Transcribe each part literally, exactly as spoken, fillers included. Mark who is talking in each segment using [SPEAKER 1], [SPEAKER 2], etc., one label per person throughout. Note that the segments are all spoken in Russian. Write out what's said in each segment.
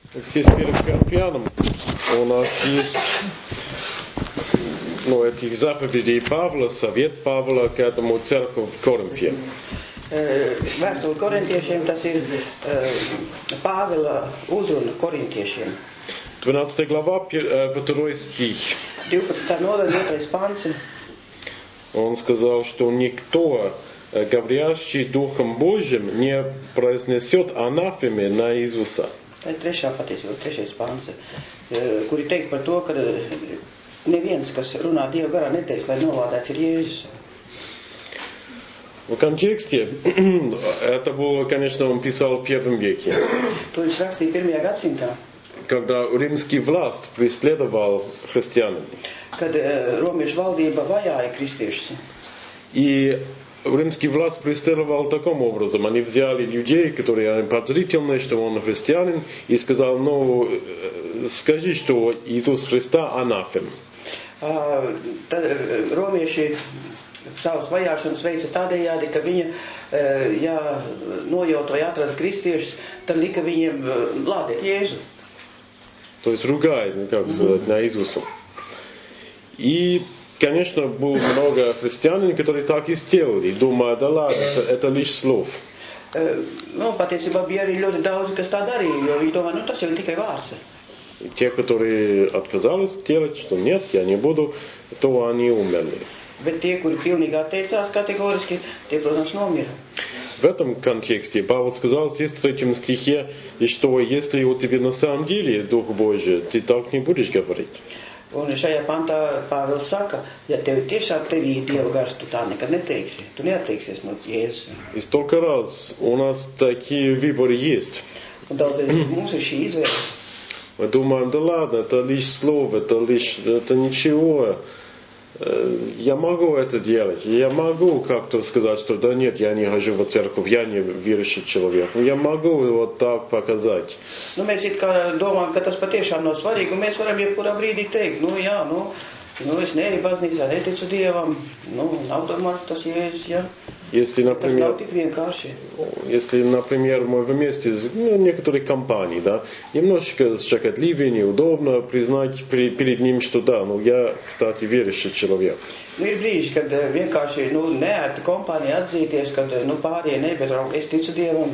[SPEAKER 1] Здесь перед Коринфянам у нас есть, ну, этих заповедей Павла, совет Павла к этому церкви в Коринфе.
[SPEAKER 2] Vēstule korintiešiem, tas ir Pāvila uzruna korintiešiem.
[SPEAKER 1] двенадцатая глава, второй стих.
[SPEAKER 2] divpadsmitā nodaļa, otrais pants.
[SPEAKER 1] Он сказал, что никто, говорящий Духом Божьим, не произнесет анафемы на Иисуса.
[SPEAKER 2] Tā ir trešā patiesība, trešais pants, kur ir teikt par to, ka neviens, kas runā Dieva garā, neteiks, lai novādēts ir Jēzus.
[SPEAKER 1] В контексте это было, конечно, он писал в первом веке.
[SPEAKER 2] To viņš rakstīja pirmajā gadsimtā.
[SPEAKER 1] Когда римский власть преследовал христиан.
[SPEAKER 2] Kad romiešu valdība vajāja kristiešus.
[SPEAKER 1] И римский власть преследовал таким образом. Они взяли людей, которые подозрительны, что он христианин, и сказал, ну, скажи, что Иисус Христа анафем.
[SPEAKER 2] Tad romieši savas vajāšanas veica tādējādi, ka viņa, ja nojauta vai atrada kristiešus, tad lika viņiem lādēt Jēzu.
[SPEAKER 1] То есть ругает, как сказать, на Иисуса. И, конечно, было много христиан, которые так и сделали, думая, да ладно, это, это лишь слов.
[SPEAKER 2] Nu, patiesībā bija arī ļoti daudz, kas tā darīja, jo viņi domā, nu tas jau ir tikai vārds.
[SPEAKER 1] И те, которые отказались делать, что нет, я не буду, то они умерли.
[SPEAKER 2] Bet tie, kuri pilnīgi atteicās kategoriski, tie, protams, nomira.
[SPEAKER 1] В этом контексте Павел сказал здесь в третьем стихе, и что если у тебя на самом деле Дух Божий, ты так не будешь говорить.
[SPEAKER 2] Un šajā pantā Pāvils saka, ja tev tiešām tevī ir Dieva gars, tu tā nekad neteiksi. Tu neatteiksies no Jēzus.
[SPEAKER 1] И столько раз у нас такие выборы есть.
[SPEAKER 2] Un daudz mums ir šī izvēle.
[SPEAKER 1] Мы думаем, да ладно, это лишь слово, это лишь, это ничего. Я могу это делать. Я могу как-то сказать, что да нет, я не хожу в церковь, я не верующий человек. Я могу вот так показать.
[SPEAKER 2] Nu, mēs it kā domājam, ka tas patiešām nav svarīgi, un mēs varam jebkurā brīdī teikt, nu jā, nu, nu es neeju baznīcā, neticu Dievam, nu, nav domāts tas Jēzus, jā.
[SPEAKER 1] Если, например, если, например, мы вместе с ну, некоторой компанией, да, немножечко щекотливее, неудобно признать при, перед ним, что да, ну я, кстати, верующий человек.
[SPEAKER 2] Nu, ir brīži, kad vienkārši, nu, neērti kompānija atzīties, kad, nu, pārējie ne, bet es ticu Dievam.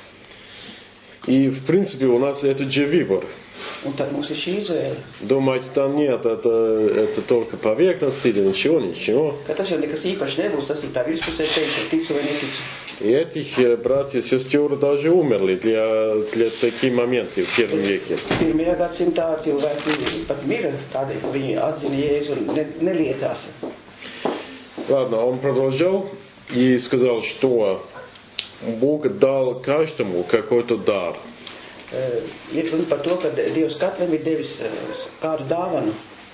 [SPEAKER 1] И, в принципе, у нас это же выбор.
[SPEAKER 2] Un tad mums ir šī izvēle.
[SPEAKER 1] Думаете, там нет, это, это только поверхность или ничего, ничего.
[SPEAKER 2] Ka tas jau nekas īpaši nebūs, tas ir tā virspusē teikt, ticu vai neticu.
[SPEAKER 1] И этих братьев и сестер даже умерли для, для таких моментов в первом веке.
[SPEAKER 2] Pirmajā gadsimtā cilvēki pat mira tādēļ, ka viņi atzina Jēzu un ne, neliecās.
[SPEAKER 1] Ладно, он продолжал и сказал, что Бог дал каждому какой-то дар.
[SPEAKER 2] Ir runa par to, ka Dievs katram ir devis kādu dāvanu.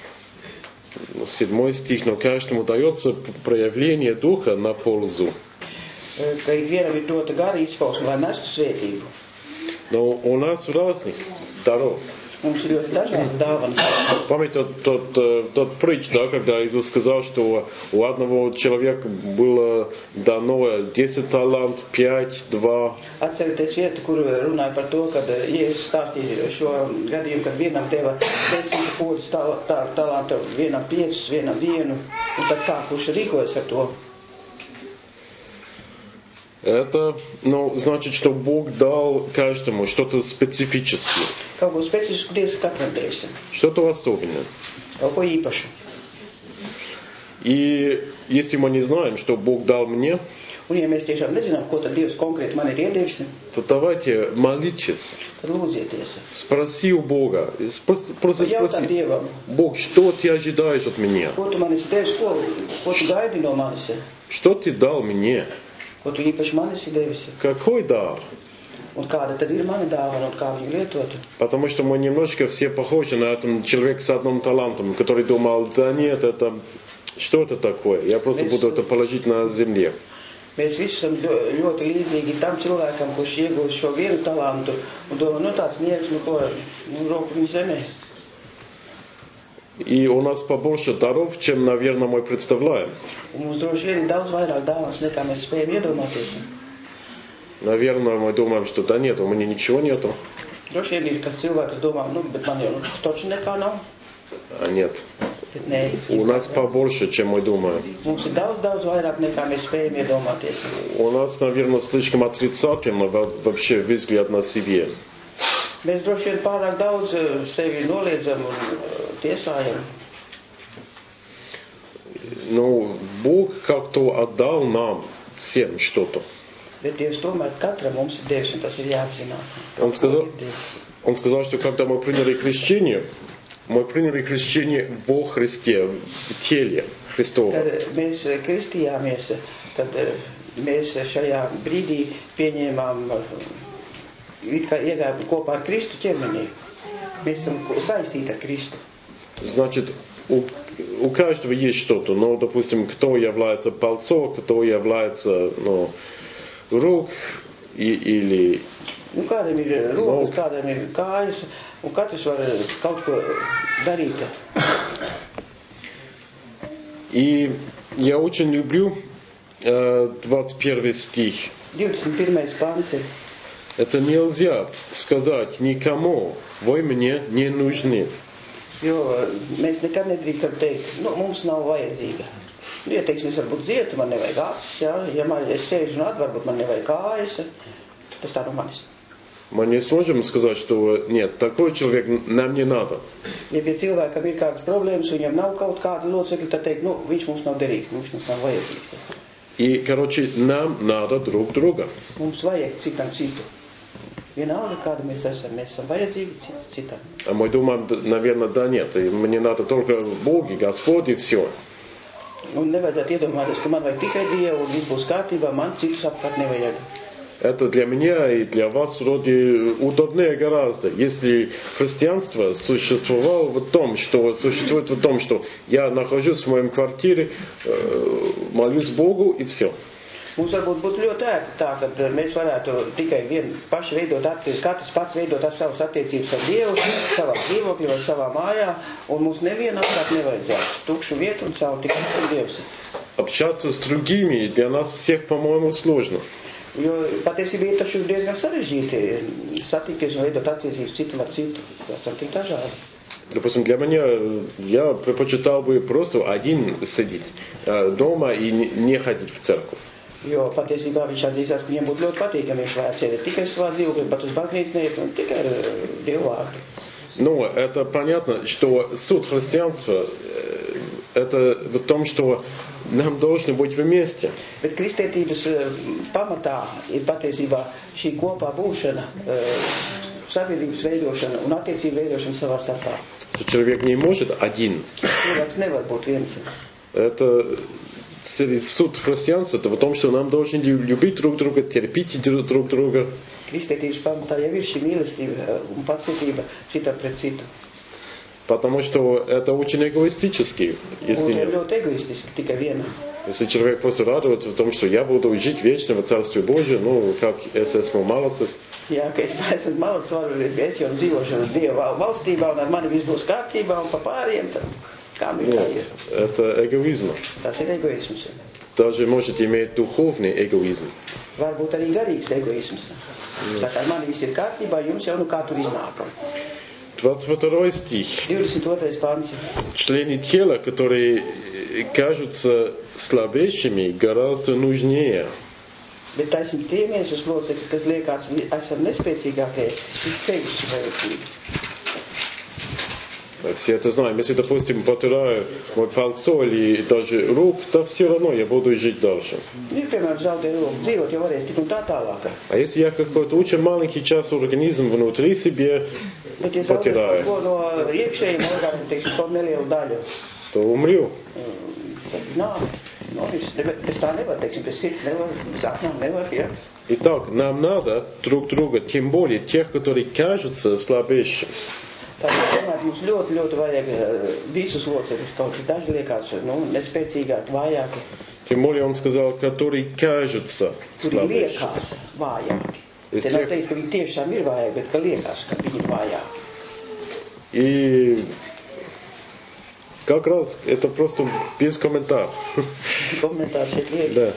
[SPEAKER 1] Седьмой стих, но каждому дается проявление Духа на пользу.
[SPEAKER 2] Ka ikvienam ir dota gara izpausme, lai nestu svētību.
[SPEAKER 1] Но у нас разных даров.
[SPEAKER 2] Mums ir ļoti dažādas dāvanas.
[SPEAKER 1] Помните тот, тот, тот притч, да, когда Иисус сказал, что у одного человека было дано десять талантов, пять, два.
[SPEAKER 2] Atcerieties vietu, kur runāja par to, kad Jēzus stāstīja šo gadījumu, kad vienam deva desmit poļus talantu, vienam piecus, vienam vienu, un tad kā, kurš rīkojas ar to?
[SPEAKER 1] Это, ну, значит, что Бог дал каждому что-то специфическое.
[SPEAKER 2] Kaut ko specifisku Dievs katram devis.
[SPEAKER 1] Что-то особенное.
[SPEAKER 2] Kaut ko īpašu.
[SPEAKER 1] И если мы не знаем, что Бог дал мне,
[SPEAKER 2] un ja mēs tiešām nezinām, ko tad Dievs konkrēti man ir iedevis,
[SPEAKER 1] то давайте молитесь.
[SPEAKER 2] Tad lūdzieties.
[SPEAKER 1] Спроси у Бога. Просто спроси. Бог, что ты ожидаешь от меня?
[SPEAKER 2] Ko tu man esi devis, ko, ko tu gaidi no manis?
[SPEAKER 1] Что ты дал мне?
[SPEAKER 2] Ko tu īpaši man esi devis?
[SPEAKER 1] Какой дар?
[SPEAKER 2] Un kāda tad ir mana dāvana un kā viņu lietot?
[SPEAKER 1] Потому что мы немножко все похожи на этом человека с одним талантом, который думал, да нет, это что это такое? Я просто mēs, буду это положить на земле.
[SPEAKER 2] Mēs visi esam ļoti līdzīgi tam cilvēkam, kurš iegūst šo vienu talantu un domā, nu tāds nieks, nu ko, nu roku viņa zemē.
[SPEAKER 1] И у нас побольше даров, чем, наверное, мы представляем.
[SPEAKER 2] Mums droši vien ir daudz vairāk dāvanas, nekā mēs spējam iedomāties.
[SPEAKER 1] Наверное, мы думаем, что да нет, у меня ничего нету.
[SPEAKER 2] Droši vien ir, ka cilvēks domā, nu, bet man jau nu, toču nekā nav.
[SPEAKER 1] А нет.
[SPEAKER 2] Bet nē,
[SPEAKER 1] У нас побольше, чем мы думаем.
[SPEAKER 2] mums ir daudz, daudz vairāk nekā mēs spējam iedomāties.
[SPEAKER 1] У нас, наверное, слишком отрицательно во- вообще взгляд на себе.
[SPEAKER 2] Mēs droši vien pārāk daudz eh, sevi noliedzam un eh, tiesājam.
[SPEAKER 1] Ну, Бог как-то отдал нам всем что-то.
[SPEAKER 2] Bet Dievs tomēr katram mums ir Dievs, un tas ir jāapzinās.
[SPEAKER 1] Он сказал,
[SPEAKER 2] Ir Dievs.
[SPEAKER 1] он сказал, что когда мы приняли крещение, мы приняли крещение во Христе, в теле Христова.
[SPEAKER 2] Kad mēs eh, kristījāmies, tad eh, mēs šajā brīdī pieņēmām, eh, it kā iegājām kopā ar Kristu ķermenī. Mēs esam ko- saistīti ar Kristu.
[SPEAKER 1] Значит, у, у каждого есть что-то. Ну, допустим, кто является пальцом, кто является, ну, рук и, или...
[SPEAKER 2] Nu, kādam ir rokas, kādam ir kājas, un katrs var eh, kaut ko darīt.
[SPEAKER 1] И я очень люблю э, двадцать первый стих.
[SPEAKER 2] divdesmit pirmais pants ir.
[SPEAKER 1] Это нельзя сказать никому, вы мне не нужны.
[SPEAKER 2] Jo mēs nekad nedrīkstam teikt, nu, mums nav vajadzīga. Nu, ja teiksim, es varbūt dzietu, man nevajag acis, ja, ja man, es sēžu un at, varbūt man nevajag kājas, tas tā no manis.
[SPEAKER 1] Мы не сможем сказать, что нет, такой человек нам не надо.
[SPEAKER 2] Ja pie cilvēkam ir kādas problēmas, viņam nav kaut kāda locekļa, tad teikt, nu, viņš mums nav derīgs, nu, viņš mums nav vajadzīgs.
[SPEAKER 1] И, короче, нам надо друг друга.
[SPEAKER 2] Mums vajag citam citu. Vienalga, kāda mēs esam, mēs esam vajadzīgi cits citam.
[SPEAKER 1] А мы думаем, д- наверное, да нет, и мне надо только Бог и Господь и все.
[SPEAKER 2] Un nevajadzētu iedomāties, ka man vajag tikai Dievu un viss būs kārtībā, man citus apkārt nevajag.
[SPEAKER 1] Это для меня и для вас вроде удобнее гораздо. Если христианство существовало в том, что существует в том, что я нахожусь в моем квартире, э, молюсь Богу и все.
[SPEAKER 2] Mums varbūt būtu ļoti ērti tā, ka mēs varētu tikai vien paši veidot attiecības, katrs pats veidot ar savas attiecības ar Dievu, savā dzīvokļā vai savā mājā, un mums neviena apkārt nevajadzētu tukšu vietu un savu tikai ar Dievs.
[SPEAKER 1] Общаться с другими для нас всех, по-моему, сложно.
[SPEAKER 2] Jo patiesībā ir taču diezgan sarežģīti satikties un veidot attiecības citam ar citu. Esam tik dažādi.
[SPEAKER 1] Допустим, для меня я предпочитал бы просто один сидеть э, дома и не- не ходить в церковь.
[SPEAKER 2] Jo patiesībā viņš atzīstās, ka viņiem būtu ļoti patīkami, viņš varētu sēdēt tikai savā dzīvoklī, pat uz baznīcu neiet un tikai ar uh, Dievu vārdu.
[SPEAKER 1] Но это понятно, что суть христианства э, это в том, что нам должны быть вместе.
[SPEAKER 2] Bet kristietības uh, pamatā ir patiesībā šī kopā būšana, uh, sabiedrības veidošana un attiecību veidošana savā starpā.
[SPEAKER 1] Что человек не может один.
[SPEAKER 2] Cilvēks nevar būt viens.
[SPEAKER 1] Это суть христианства, это в том, что нам должны лю- любить друг друга, терпеть друг друг друга.
[SPEAKER 2] Kristietības pamatā jau ir šī mīlestība uh, un pacietība citam pret citu.
[SPEAKER 1] Потому что это очень эгоистически, если
[SPEAKER 2] Un ir
[SPEAKER 1] нет.
[SPEAKER 2] ļoti egoistiski tikai vienam.
[SPEAKER 1] Если человек просто радуется в том, что я буду жить вечно в Царстве Божьем, ну, как es esmu malacis,
[SPEAKER 2] Jā, ka es esmu malacis, varu es jau dzīvošu Dieva valstībā un ar mani viss būs kārtībā un pa pāriem, tad kā ir tā
[SPEAKER 1] нет,
[SPEAKER 2] ir?
[SPEAKER 1] это эгоизм.
[SPEAKER 2] Tas ir egoisms.
[SPEAKER 1] Даже может иметь духовный эгоизм.
[SPEAKER 2] Varbūt arī garīgs egoisms. Tā kā ar mani viss ir kārtībā, jums jau nu kā tur iznāk.
[SPEAKER 1] двадцать второй стих.
[SPEAKER 2] divdesmit otrais pants.
[SPEAKER 1] Члены тела, которые кажутся слабейшими, гораздо нужнее.
[SPEAKER 2] Bet taisnība tie miesas locekļi, kas liekas, esam nespēcīgākie, ir sevišķi vajadzīgi.
[SPEAKER 1] Все это знаем. Если, допустим, потираю мой пальцо или даже рук, то все равно я буду жить дальше.
[SPEAKER 2] Nu, piemēram, zaudē roku, dzīvot jau varēs tik un tā tālāk.
[SPEAKER 1] А если я какой-то очень маленький часть организм внутри себе
[SPEAKER 2] Bet, ja zaudē
[SPEAKER 1] потираю,
[SPEAKER 2] kaut ko no iekšējiem orgāniem, teiksim, kaut nelielu daļu,
[SPEAKER 1] то умрю.
[SPEAKER 2] tad nāve. Nu, es nevar, pēc tā nevar, teiksim, pēc sirds nevar, pēc apnām nevar, ja.
[SPEAKER 1] Итак, нам надо друг друга, тем более тех, которые кажутся слабейшими.
[SPEAKER 2] Tātad, tomēr mums ļoti, ļoti vajag eh, visus locekļus, kaut kas daži liekas, nu, nespēcīgāk, vājāki,
[SPEAKER 1] Тем более он сказал, которые кажутся
[SPEAKER 2] kuri
[SPEAKER 1] слабейшими.
[SPEAKER 2] liekas vājāki.
[SPEAKER 1] Es
[SPEAKER 2] Te nav
[SPEAKER 1] tiek-
[SPEAKER 2] teikt, ka viņi tiešām ir vājāki, bet ka liekas, ka viņi ir vājāki.
[SPEAKER 1] И как раз это просто без комментариев.
[SPEAKER 2] Komentārs šeit liek.
[SPEAKER 1] Да.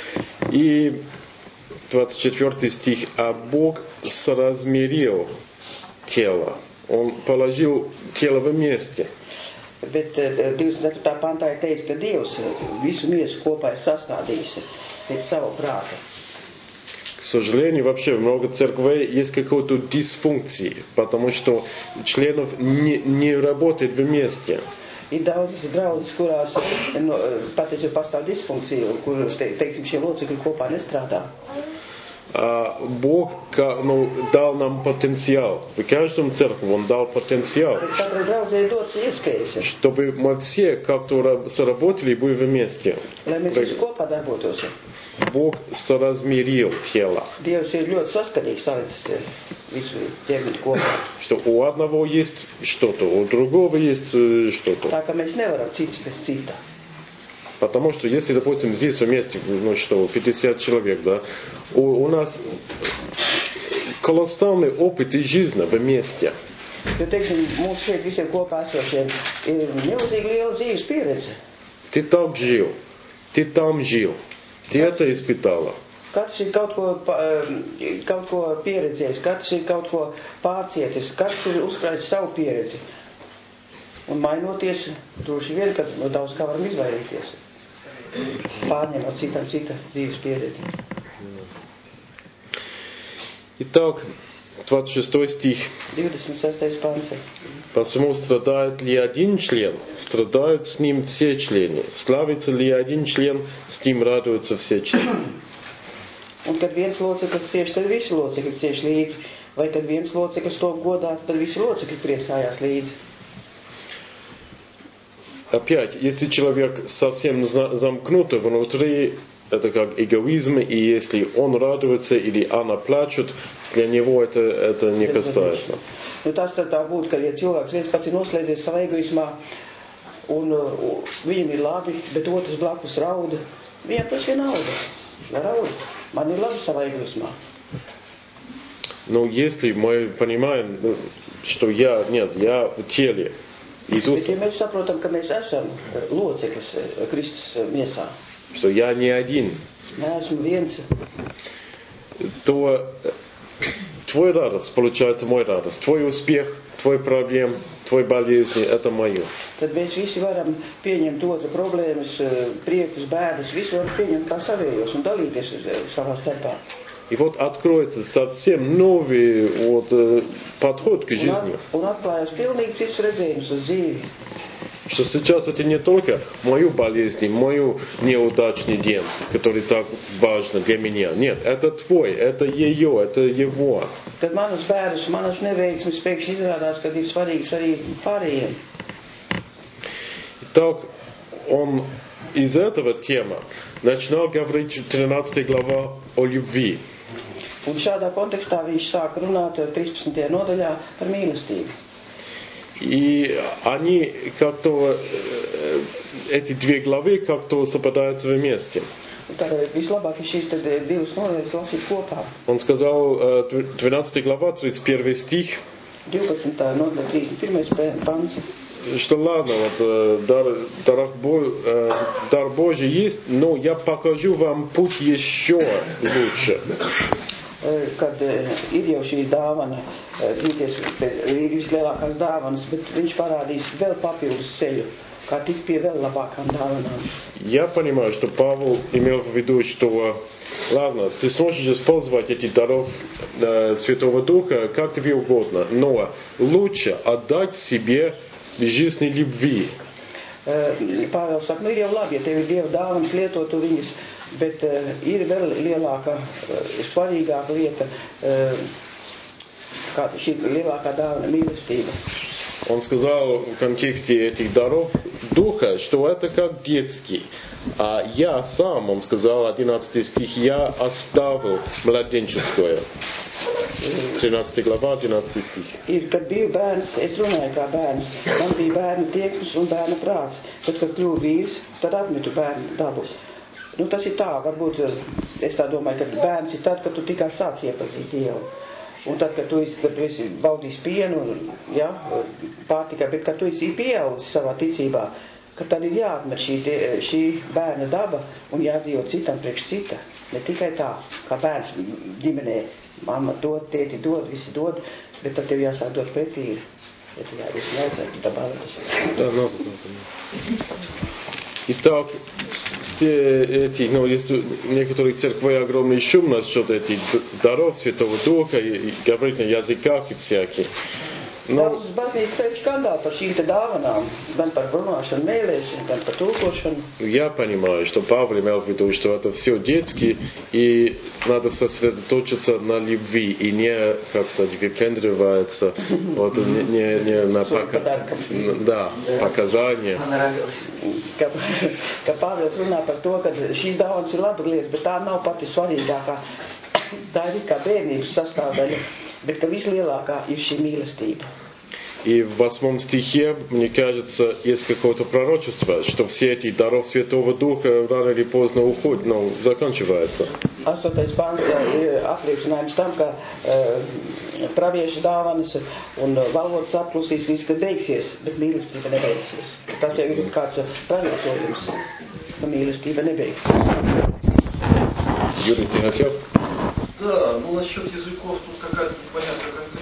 [SPEAKER 1] И двадцать четвёртый стих. А Бог соразмерил тело. Он положил тело в месте.
[SPEAKER 2] Bet divdesmit ceturtā pantā ir teicis, ka Dievs visu miesu kopā ir sastādījis pēc savu prātu.
[SPEAKER 1] К сожалению, вообще много церквей есть какой-то дисфункции, потому что членов не, не работает вместе.
[SPEAKER 2] Ir daudzas draudzes, kurās no, patiesībā pastāv disfunkcija, kur, te, teiksim, šie locekļi kopā nestrādā.
[SPEAKER 1] А Бог ну, дал нам потенциал. В каждом церкви Он дал потенциал. Чтобы мы все как-то сработали и были вместе. Бог соразмерил тело. Что у одного есть что-то, у другого есть что-то. Потому что если, допустим, здесь вместе, ну что, пятьдесят человек, да, у, у нас колоссальный опыт и жизнь вместе. Ты так жил, ты там жил, ты это испытала.
[SPEAKER 2] Katrs ir kaut ko, kaut ko pieredzējis, katrs ir kaut ko pārcietis, katrs ir uzkrājis savu pieredzi. Un mainoties, droši vien, kad no daudz kā varam izvairīties. Pārņemot citam cita dzīves pieredzi.
[SPEAKER 1] Итак, двадцать шестой стих.
[SPEAKER 2] divdesmit sestais pants.
[SPEAKER 1] Посему страдает ли один член, страдают с ним все члены. Славится ли один член, с ним радуются все члены.
[SPEAKER 2] Un kad viens loceklis cieš, tad visi locekļi cieš līdzi. Vai kad viens loceklis to godā, tad visi locekļi priecājās līdzi.
[SPEAKER 1] Опять, если человек совсем замкнут внутри, это как эгоизм, и если он радуется или она плачет, для него это, это не касается.
[SPEAKER 2] Nu, tas tad tā būtu, ka ja cilvēks viens pats ir noslēdzies savā egoismā, un uh, viņam ir labi, bet otrs blakus rauda, viņam tas vienalga. Raud. Man ir labi savā egoismā.
[SPEAKER 1] Но если мы понимаем, что я, нет, я в теле Иисуса,
[SPEAKER 2] Bet, ja mēs saprotam, ka mēs esam loceklis Kristus miesā,
[SPEAKER 1] что я не один,
[SPEAKER 2] neesmu viens,
[SPEAKER 1] то твой радость получается мой радость, твой успех, твой проблем, твой болезнь, это мое.
[SPEAKER 2] Tad mēs visi varam pieņemt otru problēmas, priekus, bēdas, visu varam pieņemt kā savējos un dalīties savā starpā.
[SPEAKER 1] И вот откроется совсем новый вот, подход к жизни.
[SPEAKER 2] Un atklājas pilnīgi cits redzējums uz dzīvi.
[SPEAKER 1] Что сейчас это не только мою болезнь, мою неудачный день, который так важен для меня. Нет, это твой, это ее, это его.
[SPEAKER 2] Kad manas bēdas, manas neveiksmes pēkšņi izrādās, kad ir svarīgs arī pārējiem.
[SPEAKER 1] Итак, он из этого тема начинал говорить тринадцатая глава о любви.
[SPEAKER 2] Un šādā kontekstā viņš sāk runāt trīspadsmitajā nodaļā par mīlestību.
[SPEAKER 1] И они как-то, эти две главы как-то совпадаются вместе.
[SPEAKER 2] Tad vislabāk ir šīs tad divas nodaļas lasīt kopā.
[SPEAKER 1] Он сказал, двенадцатая глава, тридцать первый стих,
[SPEAKER 2] divpadsmitā nodaļa, trīsdesmit pirmais pants.
[SPEAKER 1] Что ладно, вот дар, дар, дар Божий есть, но я покажу вам путь еще лучше.
[SPEAKER 2] Kad ir jau šī dāvana, dzīties, ir vislielākās dāvanas, bet viņš parādīs vēl papildus ceļu, kā tikt pie vēl labākām dāvanām.
[SPEAKER 1] Я понимаю, что Павел имел в виду, что ладно, ты сможешь использовать эти даров э, Святого Духа как тебе угодно, но лучше отдать себе жизни любви.
[SPEAKER 2] Pāvils saka, nu ir jau labi, ja tev ir Dieva dāvanas lietotu viņas, bet uh, ir vēl lielāka, uh, svarīgāka lieta, uh, kā šī lielākā dāvana mīlestība.
[SPEAKER 1] Он сказал в контексте этих даров Духа, что это как детский. А я сам, он сказал, одиннадцатый стих, я оставил младенческое. тринадцатая глава, одиннадцатый стих.
[SPEAKER 2] Ir, kad biju bērns, es runāju kā bērns. Man bija bērna tieksmes un bērna prāts. Tad, kad kļuvu vīrs, tad atmetu bērnu dabu. Nu, tas ir tā, varbūt es tā domāju, ka bērns ir tad, kad tu tikai sāc iepazīt Dievu. Un tad, kad tu esi, kad tu esi baudījis pienu, ja, pārtikai, bet kad tu esi pieaudzis savā ticībā, ka tad ir jāatmet šī, šī bērna daba un jādzīvo citam priekš cita. Ne tikai tā, kā bērns ģimenē, mamma dod, tēti dod, visi dod, bet tad tev jāsāk dot pretī. Это я объясняю, добавилось.
[SPEAKER 1] Да, ну, Итак, эти, ну, есть в некоторых церквях огромный шум насчет этих даров Святого Духа и, и говорить на языках и всяких.
[SPEAKER 2] Daudz baznīcas ceļš skandāli par šīm te dāvanām, gan par runāšanu mēlēšanu, gan par tulkošanu.
[SPEAKER 1] Я понимаю, что Павел имел в виду, что это все детски, и надо сосредоточиться на любви, и не, как сказать, выпендриваться, вот, не, не, не на пока... да, показания.
[SPEAKER 2] Ka, ka Pāvils runā par to, ka šīs dāvanas ir laba lietas, bet tā nav pati svarīgākā. Tā ir kā bērnības sastāvdaļa. Bet ka vislielākā ir šī mīlestība.
[SPEAKER 1] И в восьмом стихе, мне кажется, есть какое-то пророчество, что все эти даров Святого Духа рано или поздно уходят, но заканчиваются.
[SPEAKER 2] Astotais pants ir apliecinājums tam, ka uh, praviešu dāvanas un valodas apklusīs viss, ka beigsies, bet mīlestība nebeigsies. Tas jau ir kāds praviecojums, ka mīlestība nebeigsies.
[SPEAKER 1] Юрий, ты хотел?
[SPEAKER 3] Да, ну насчет языков тут какая-то непонятная конкретика.